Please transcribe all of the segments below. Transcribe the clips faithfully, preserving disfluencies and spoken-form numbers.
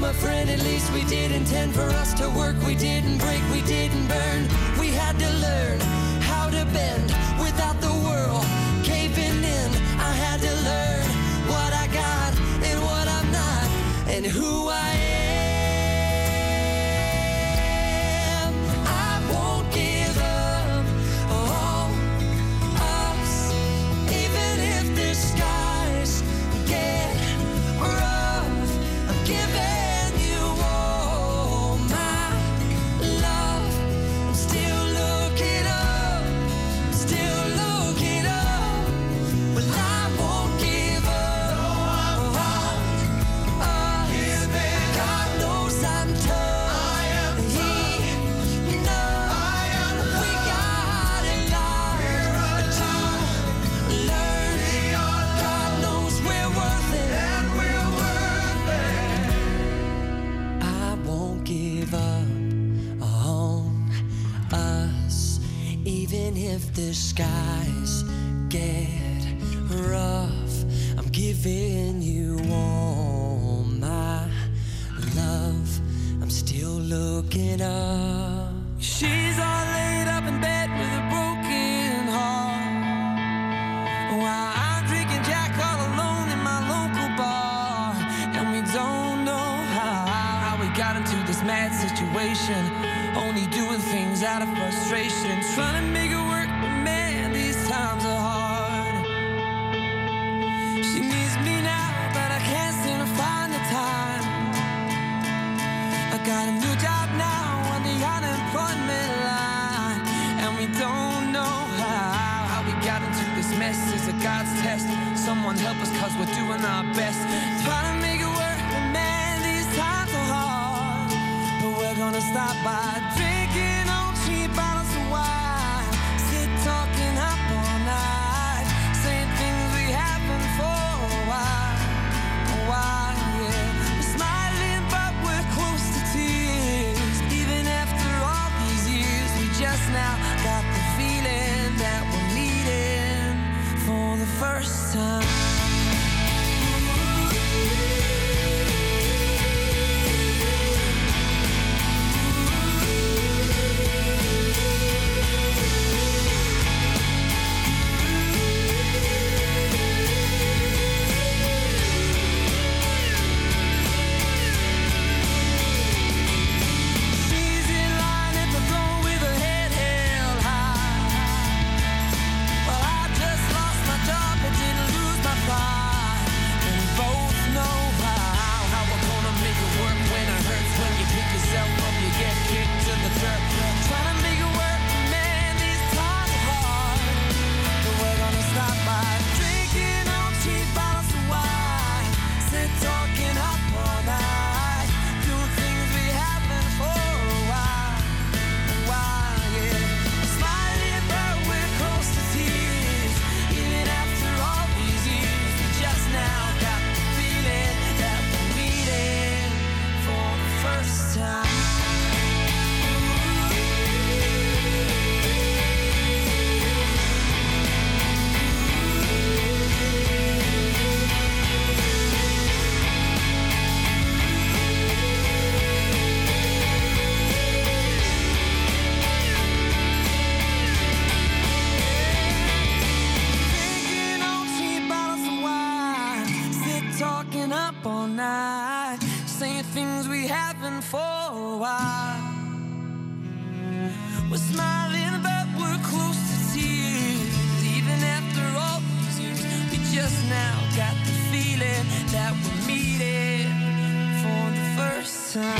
my friend, at least we did intend for us to work. We didn't break, we didn't burn. We had to learn how to bend without the world caving in. I had to learn what I got and what I'm not and who I am. I won't give up on us, even if the skies get rough. I'm giving you all my love. I'm still looking up, still looking up. Well, I won't give up on us. God knows I'm tough. He knows we got a lot to learn. God knows we're worth it. I won't give up on us, even if the skies get rough. I'm giving you all my love. I'm still looking up. She's all laid up in bed with a broken heart, while I'm drinking Jack all alone in my local bar. And we don't know how, how we got into this mad situation, only doing things out of frustration, trying to make it work, but man, these times are hard. She needs me now, but I can't seem to find the time. I got a new job now on the unemployment line, and we don't know how, how we got into this mess. It's a God's test. Someone help us, cause we're doing our best, trying to make it work, but man, these times are hard. But we're gonna stop by drinking on cheap bottles of wine, sit talking up all night, saying things we haven't for a while, a while, yeah. We're smiling, but we're close to tears. Even after all these years, we just now got the feeling that we're meeting for the first time. She's in line at the door with her head held high. Well, I just lost my job but didn't lose my pride. And we both know how, how we're gonna make it work when it hurts. When you pick yourself up, you get kicked to the dirt. Trying to make it work, man, these times are hard. But we're gonna stop by drinking on cheap bottles of wine, sit talking up all night, doing things we haven't for a while, a while, yeah. Smiling, but we're close to tears. Even after all these years, we just now got the feeling that we're meeting for the first time. Drinking on cheap bottles of wine, sit talking up all night, saying things we haven't for a while. We're smiling, but we're close to tears. Even after all these years, we just now got the feeling that we're meeting for the first time.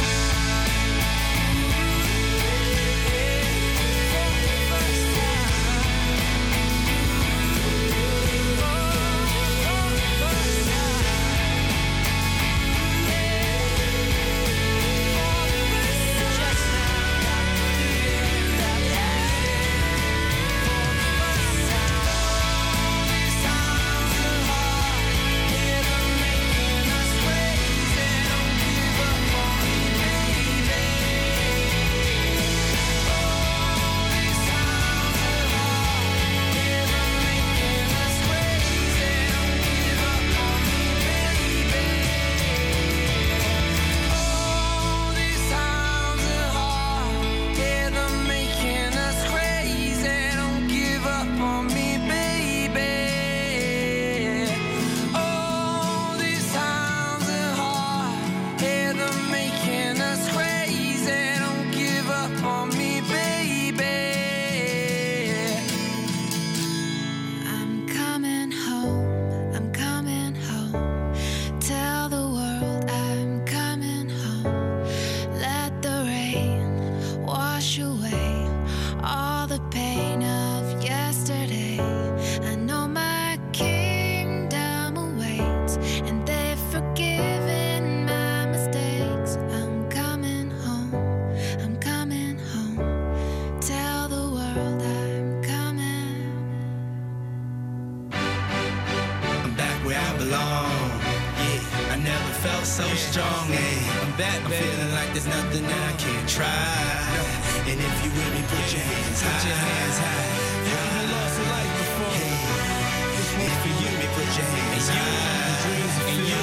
These times are hard, yeah, they're making us crazy. Don't give up on me, baby. so strong, hey. I'm back, baby. I'm feeling like there's nothing that I can't try. And if you with me, put your hands high. Put your hands high. You ever lost a life before? Hey. If you with me, put your hands high. And you,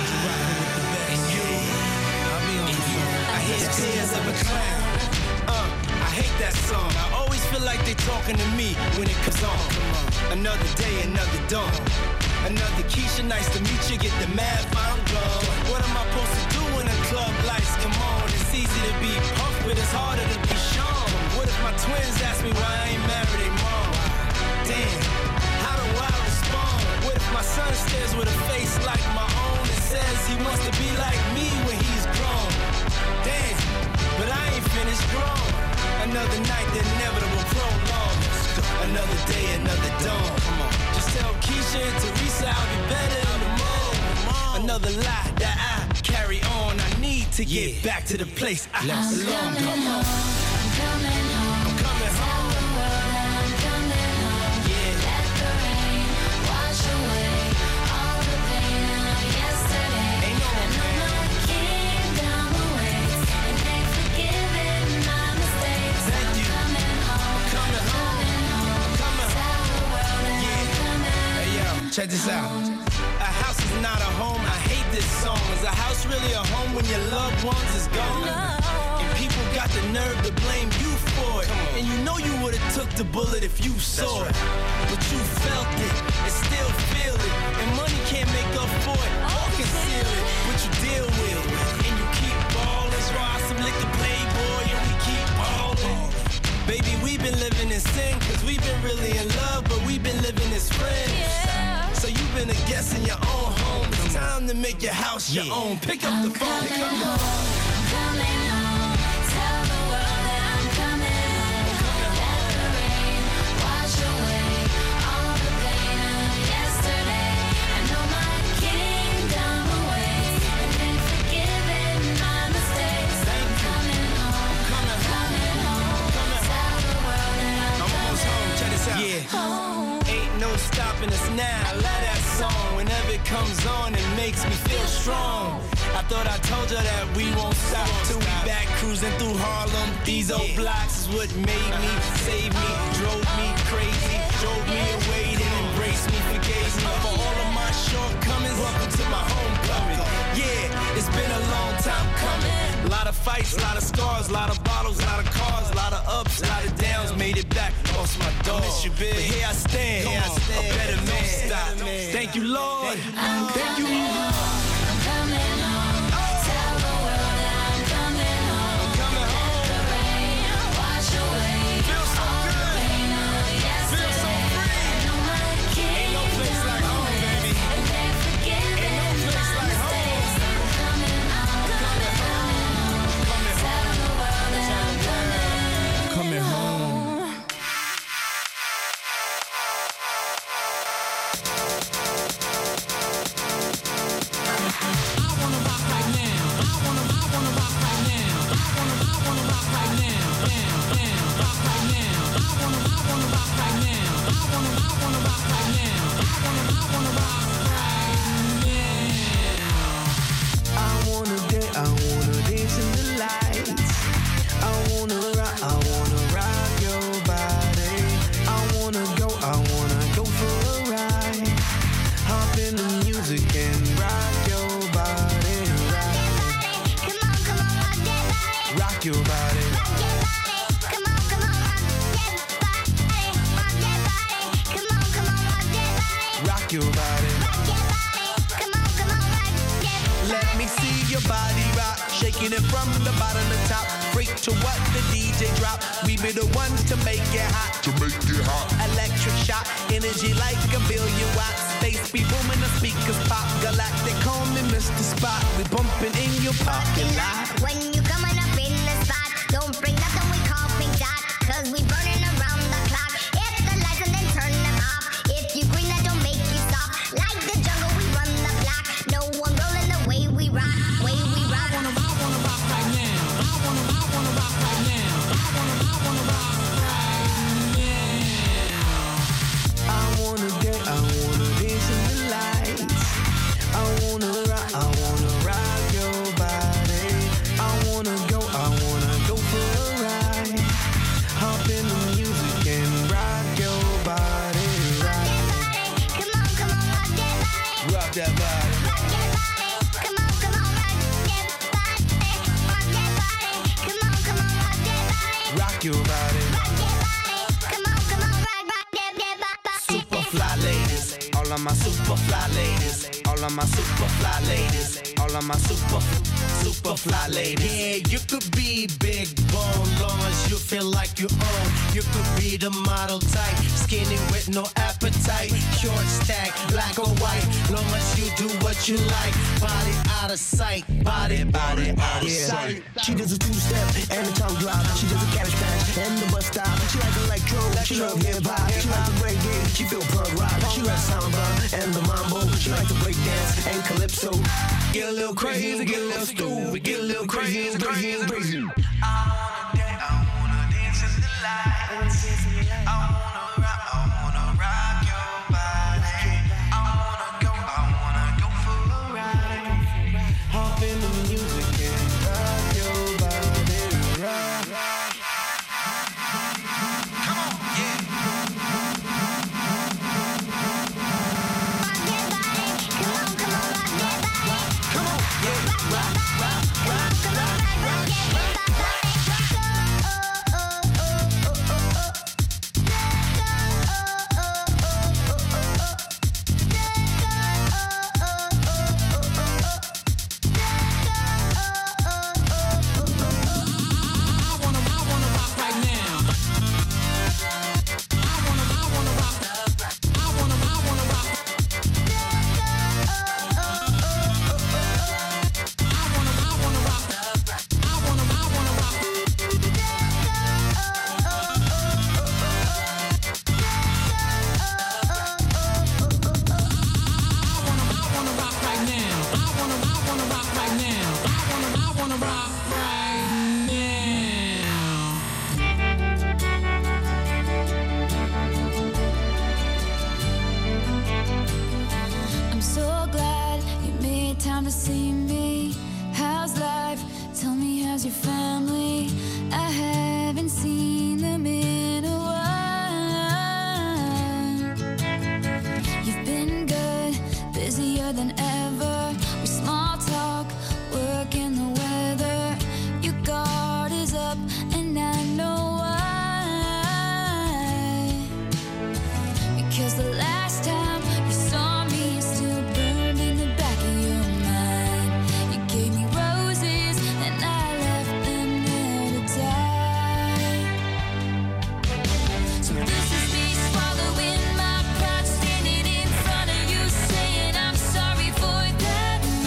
and you, I'll be on the phone. I hear tears of a clown. Uh, I hate that song. I always feel like they talking to me when it comes on. Another day, another dawn. Another Keisha, nice to meet you. Get the math, I'm gone. What am I supposed to do when the club lights come on? It's easy to be puffed, but it's harder to be shown. What if my twins ask me why I ain't married their mom? Damn, how do I respond? What if my son stares with a face like my own and says he wants to be like me when he's grown? Damn, but I ain't finished grown. Another night, the inevitable prolong. Another day, another dawn. Just tell Keisha and Teresa I'll be better in the morning. Another lie that I carry on. I need to get yeah. back to the place I Let's belong. I'm coming home. I'm coming home. I'm coming home. Tell the world that I'm coming home. Yeah. Let the rain wash away all the pain of yesterday. Ain't no I know my kingdom awaits, and they've forgiven my mistakes. Thank I'm you. coming home. I'm coming home. I'm coming home. Tell the world that Yeah. I'm coming home. Hey yo, check this out. A house is not a home. I hate this song. Is a house really a home when your loved ones is gone? And people got the nerve to blame you for it. And you know you would've took the bullet if you saw it. But you felt it and still feel it. And money can't make up for it or conceal it. But you deal with it and you keep ballin'. Try some liquor playboy and we keep ballin'. Baby, we've been living in sin, cause we've been really in love, but we've been living as friends. Yeah. So you've been a guest in your own home. It's time to make your house your Yeah. own. Pick up I'm the phone. Pick coming up the home. I'm coming home. Tell the world that I'm coming home. Let the rain wash away all the pain of yesterday. I know my kingdom awaits, and they've forgiven my mistakes. I'm coming home. Coming Coming home. Coming Tell the world that I'm I'm almost home. coming Check this out. Yeah. home. Ain't no stopping us now. I love that song. Whenever it comes on, it makes me feel strong. I thought I told you that we won't stop till we back cruising through Harlem. These old blocks is what made me, saved me, drove me crazy, drove me away, then embraced me, forgave me for all of my shortcomings. Welcome to my homecoming. Yeah, it's been a long time coming. A lot of fights, a lot of scars, a lot of bottles, a lot of cars, a lot of ups, a lot of downs. Made it back, lost my dog. Miss you, big. But here I stand, here I stand. A better man. Stop. Thank you, Lord. I'm Thank you. coming home. I'm coming home. Tell the world that I'm coming home. I'm coming Let home. the rain wash away Feel so all the good. pain of yesterday. so free. I know my Ain't no place like home, baby. and they've forgiven Ain't no place my like home. mistakes. I'm coming home. Coming home. Coming Tell the world that I'm coming Coming home. I wanna dance, I wanna dance in the lights. I wanna rock, I wanna rock your body. I wanna go, I wanna go for a ride. Hop in the music and rock your body, right. Come on, come on, rock that body. Rock your body. Rock that body. Come on, come on, rock that body. Rock that body. Come on, come on, rock that body. Rock your body. Rock that body. Come on, come on, rock that Let me see your body rock, shaking it from the bottom to top. Freak to what the D J drop. We be the ones to make it hot. To make it hot. Electric shock, energy like a billion watts. Space be booming, the speakers pop. Galactic, call me Mister Spot. We bumping in your parking lot. When you coming up in the spot, don't bring nothing we call pink dot, cause we burning around the clock. Hit the lights and then turn them off. If you green, that don't make you stop. Like the jungle, we run the block. No one rolling the way we rock, way we rock. I wanna, I wanna rock right now. I wanna, I wanna rock right now. I wanna, I wanna rock right now. I wanna dance, I wanna dance in the lights. I wanna rock, I wanna rock your rock that body. Rock your body, come on, come on, rock your body. Rock your body, come on, come on, rock your body. Rock your body. Rock your body, come on, come on, rock, rock your body. Super fly ladies, all of my super fly ladies, all of my super fly ladies, all of my super, super fly ladies. Yeah, you could be big bone, long as you feel like you own. You could be the model type, skinny with no appetite, short stack, black or white, long as you do what you like. Body out of sight, body, body out of Yeah. sight. She does a two-step and a tongue drop. She does a cabbage patch and the bus stop. She like electro, she love hip-hop. She like to break it, she feel punk rock. She like samba and the mambo. She like to break dance and calypso. Get a little crazy, get a little stupid, get a little crazy, crazy, crazy. I wanna dance, I wanna dance in the lights. I wanna rock, I wanna rock your body. I wanna go, I wanna go for a ride. Hop in the music and rock your body, rock. Come on, yeah. Rock your body, come on, come on, rock your body. Come on, yeah. Rock, rock, rock, come on, rock, rock your body. Oh, oh, oh, oh, oh, oh. I wanna, I wanna rock right now. I wanna, I wanna rock. I wanna, I wanna rock. I wanna, I wanna rock. I wanna, I wanna rock. I wanna, I wanna rock right now. I wanna, I wanna rock right now. I wanna, I wanna rock right now. I'm so glad you made time to see me. How's life? Tell me, how's your family? I haven't seen them in a while. You've been good, busier than ever. With small talk, work and the weather. Your guard is up, and I know why. Because the last time you saw me, it's still burned in the back of your mind. You gave me roses, and I left them there to die. So this is me swallowing my pride, standing in front of you, saying I'm sorry for that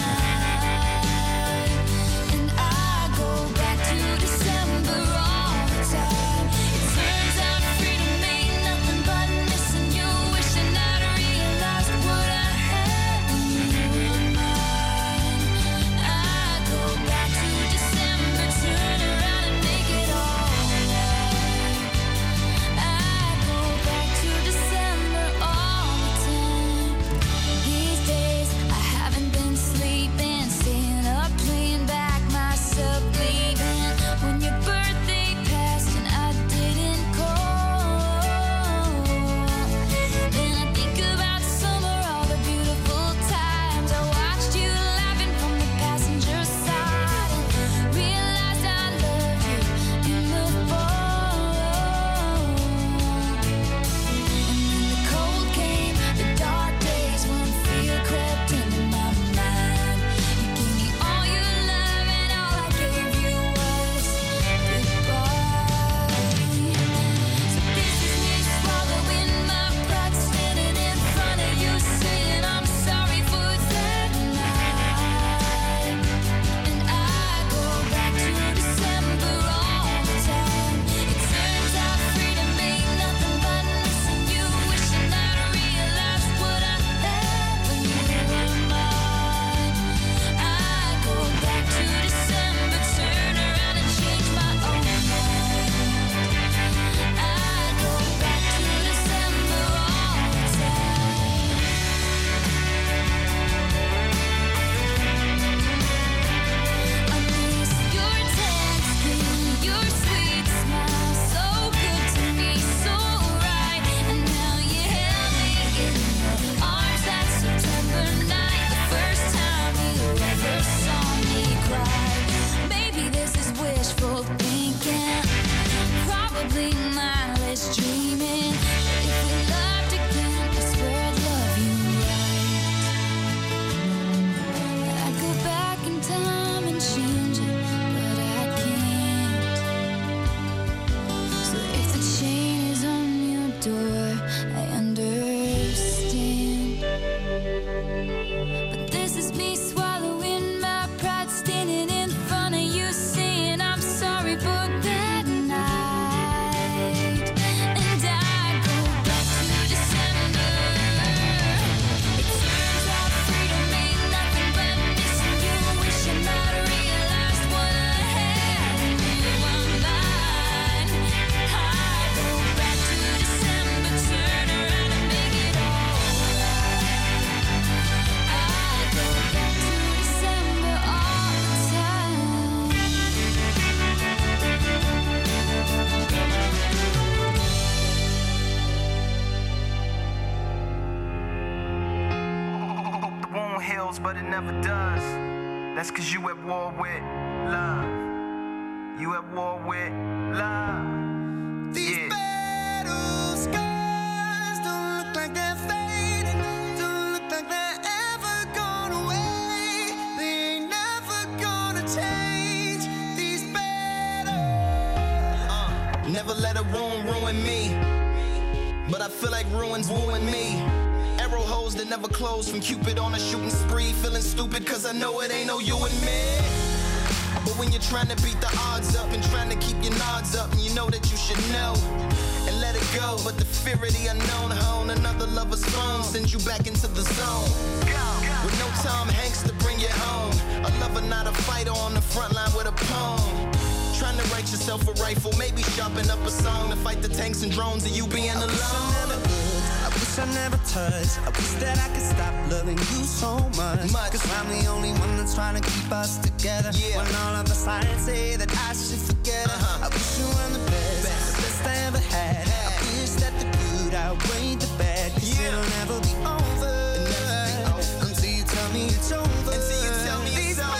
heals, but it never does. That's cause you at war with love. You at war with love. These Yeah. battle scars don't look like they're fading. Don't look like they're ever gone away. They ain't never gonna change. These battles. Uh, never let a ruin ruin me. But I feel like ruins wooing me. Arrow holes that never close from Cupid on a shooting spree. Feeling stupid cause I know it ain't no you and me. But when you're trying to beat the odds up and trying to keep your nods up, and you know that you should know and let it go. But the fear of the unknown hone another lover's phone sends you back into the zone. With no Tom Hanks to bring you home. A lover, not a fighter on the front line with a poem. Trying to write yourself a rifle, maybe sharpen up a song to fight the tanks and drones of you being alone. I wish I never touched. I wish that I could stop loving you so much. Much. Cause I'm the only one that's trying to keep us together. Yeah. When all of the signs say that I should forget her. Uh-huh. I wish you were the best, Best. the best I ever had. Had. I wish that the good outweighed the bad. Cause Yeah. it'll never be over. It'll never be over. Until you tell me it's over. Until you tell me These it's over.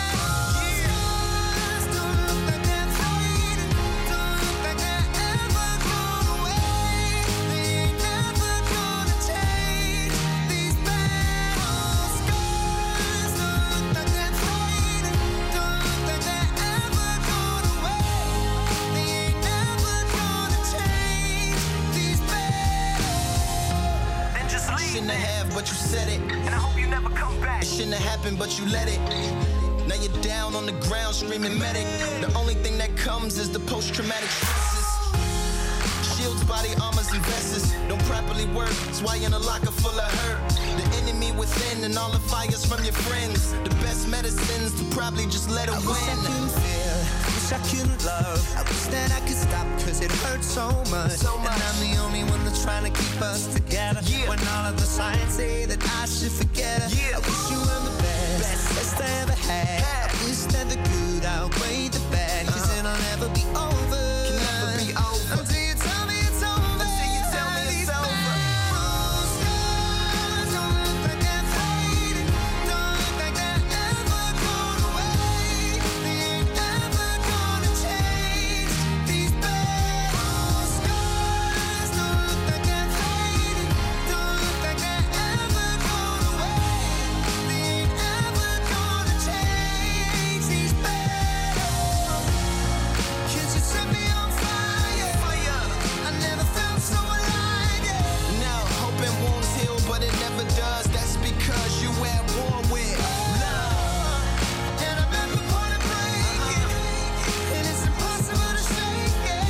scars don't look like they're fading. Don't look like they're ever gone away. They ain't never gonna change. These battle scars don't look like they're fading. Don't look like they're ever gone away. They ain't never gonna change. These battles. Then just leave Shouldn't it. have, but you said it. And I hope you never come back. It shouldn't have happened, but you let it. Now you're down on the ground screaming medic. The only thing that comes is the post-traumatic stresses. Shields, body armors, and vests don't properly work. That's why you're in a locker full of hurt. The enemy within and all the fires from your friends. The best medicines to probably just let it I wish I win. couldn't feel, wish I couldn't love. I wish that I could stop cause it hurts so much. So much. And I'm the only one that's trying to keep us together. Yeah. When all of the signs say that I should forget her. Yeah. I wish you were the best, Best. best I ever had. Had. I wish that the good outweighed the bad. Cause Uh-huh. it'll never be over. Can never be over. Until you tell me it's over. Until you tell me it's These over. battle scars don't look like they're fading. Don't look like they're ever gone away. They ain't never gonna change. These battle scars don't look like they're fading. Don't look like they're ever gone away. They ain't ever gonna change. These battles. Could you set me on fire? Fire. I never felt so alive. Yeah. Now, hoping wounds heal, but it never does. That's because you at war with love. And I'm at the point of breaking, and it's impossible to shake it.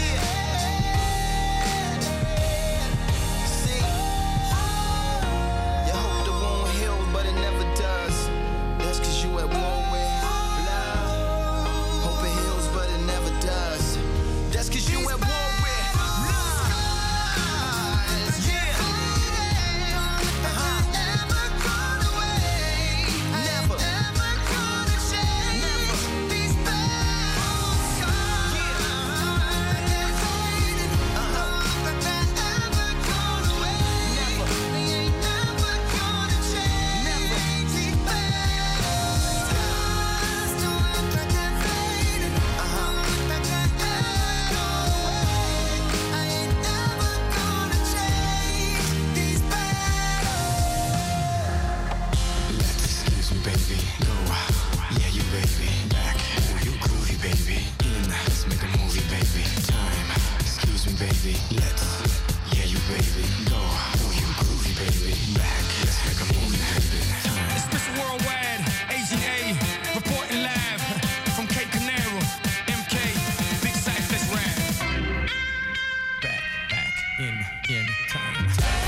See, you hope the wound heals, but it never does. That's cause you at war with love. Hope it heals, but it never does. That's cause you at war with love. Yeah. Uh-huh. Never gone away. Never. Never gonna change. Never. These battle scars don't look like they're fading. Don't look like they're ever gone away. Never. They ain't never gonna change. Never. These battle scars don't look like they're fading. Don't look like they're ever gone away. I ain't never gonna change. These Excuse me, baby. Go. Yeah, you baby. Back. Ooh, you groovy, baby. In. Let's make a movie, baby. Time. Excuse me, baby. Let's. Yeah, you baby. Go. Ooh, you groovy, baby. Back. Let's make a movie, baby. Time. It's Mister Worldwide, A G A, reporting live from Cape Canaveral, M K, Big Cyphers rap. Back, back, in, in time.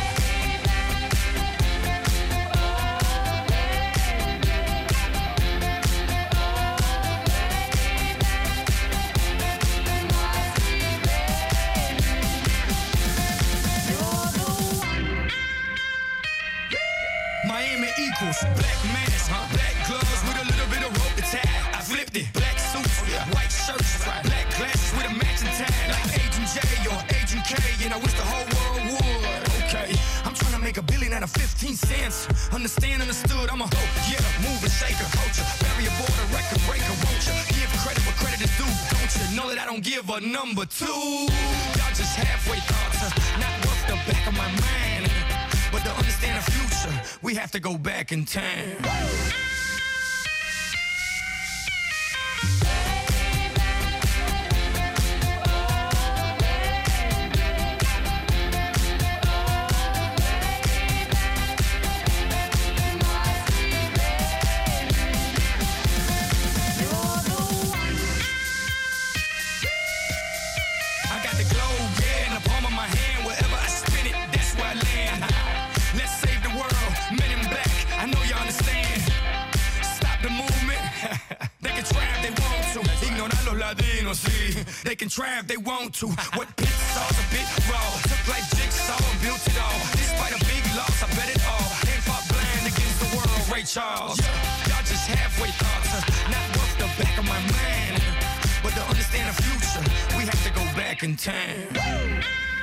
Miami equals black mask, black gloves with a little bit of rope to tie. I flipped it, black suits, white shirts, black glasses with a matching tie, like Agent J or Agent K, and I wish the whole world would. Okay, I'm trying to make a billion out of fifteen cents. Understand, understood, I'm a hoe, yeah, move and shake a culture. Bury a border, record breaker, won't you? Give credit where credit is due, don't you? Know that I don't give a number two. Y'all just halfway thoughts, not worth the back of my mind. But to understand the future, we have to go back in time. See, they can try if they want to. What pit sauce a bit raw. Took like jigsaw and built it all. Despite a big loss, I bet it all. And fought blind against the world, Ray Charles. Y'all just halfway thoughts, not worth the back of my mind. But to understand the future, we have to go back in time.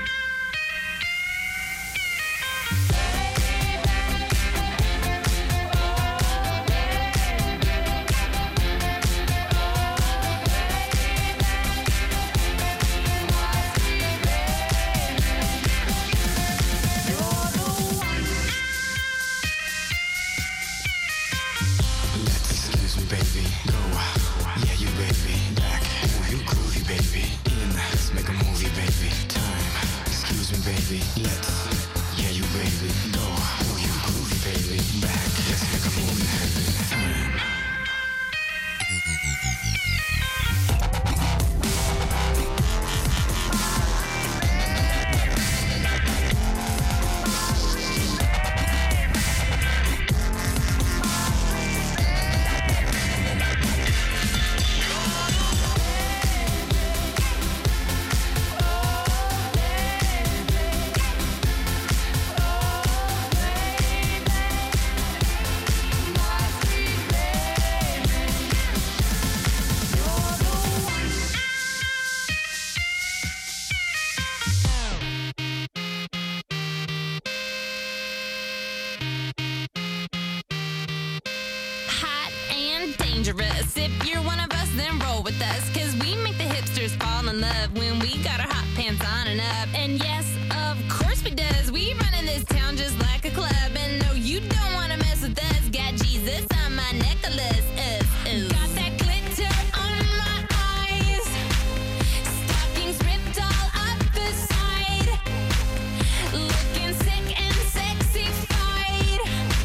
If you're one of us, then roll with us, cause we make the hipsters fall in love when we got our hot pants on and up. And yes, of course we does. We run in this town just like a club. And no, you don't wanna mess with us. Got Jesus on my necklace. Uh, uh. Got that glitter on my eyes. Stockings ripped all up the side. Looking sick and sexified.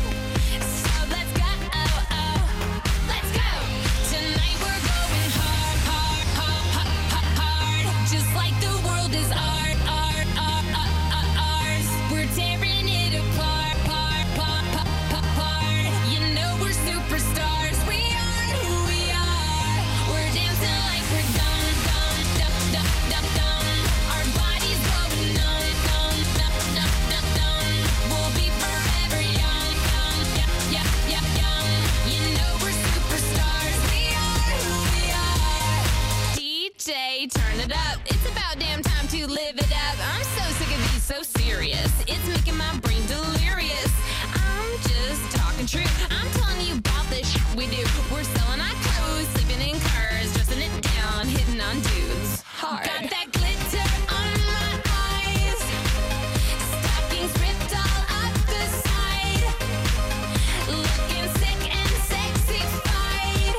So let's go, oh, oh. Let's go. Tonight we're going hard, hard, hard, hard, hard. Just like the world is art, art, art, art, ours. We're tearing it apart, part, part, part, part. You know we're superstars. We are who we are. We're dancing like we're dumb, dumb, dumb, dumb, dumb, dumb. Our bodies going numb, numb, numb, numb, numb, numb. We'll be forever young, young, yeah, yeah, yeah, young. You know we're superstars. We are who we are. D J, turn it up. It's about damn time to live it up. I'm so sick of these so serious. It's making my brain delirious. I'm just talking true. I'm telling you about this shit we do. We're selling our clothes, sleeping in cars, dressing it down, hitting on dudes. Hard. Got that glitter on my eyes. Stockings ripped all up the side. Looking sick and sexified.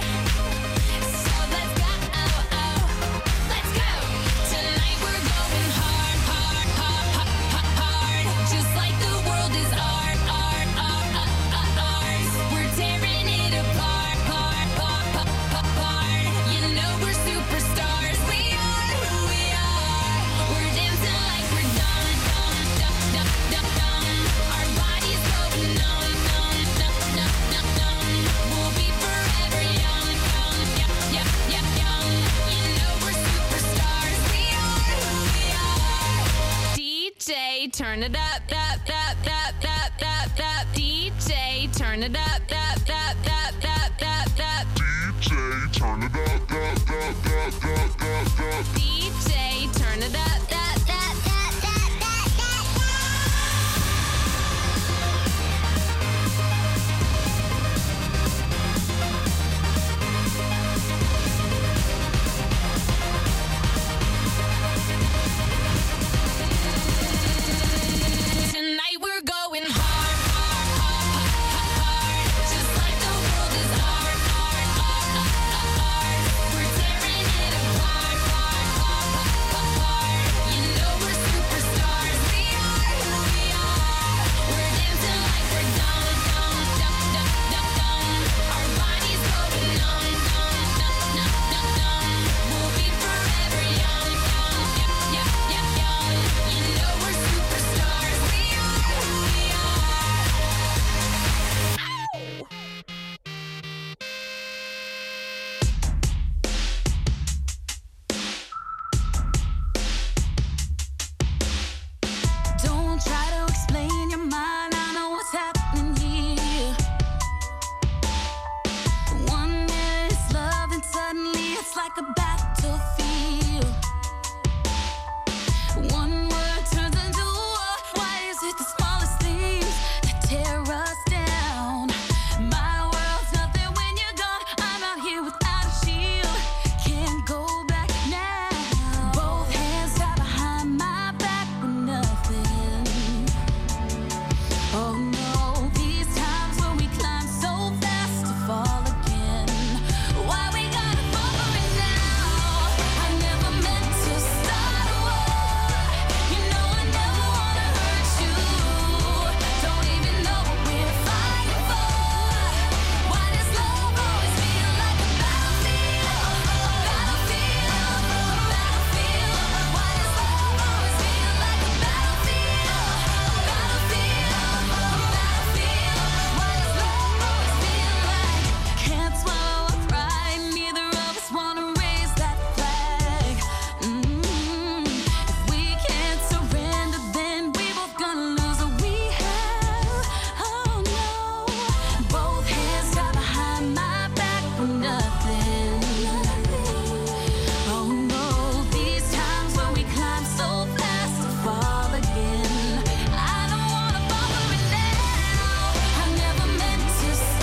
So let's go, oh, oh. Let's go. Tonight we're going hard, hard, hard, hard, hard, hard. Just like the world is art, art, art, art, art, ours. We're tearing it apart, part, part, part, part, part. You know we're superstars. We are who we are. We're dancing like we're dumb, dumb, dumb, dumb, dumb, dumb. Our bodies going numb, numb, numb, numb, numb, numb. We'll be forever young, young, yeah, yeah, yeah, young. You know we're superstars. We are who we are. D J, turn it up, up, up, up, up, up, up. D J, turn it up, up, up, up, up, up, up. D J, turn it up, up, up, up, up, up, up. D J, turn it up,